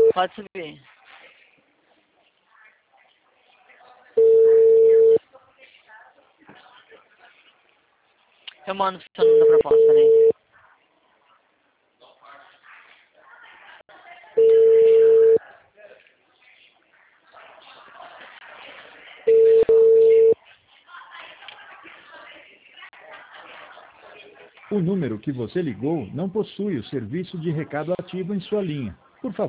Pode subir. Eu mando o seu número da proposta, peraí. O número que você ligou não possui o serviço de recado ativo em sua linha. Por favor,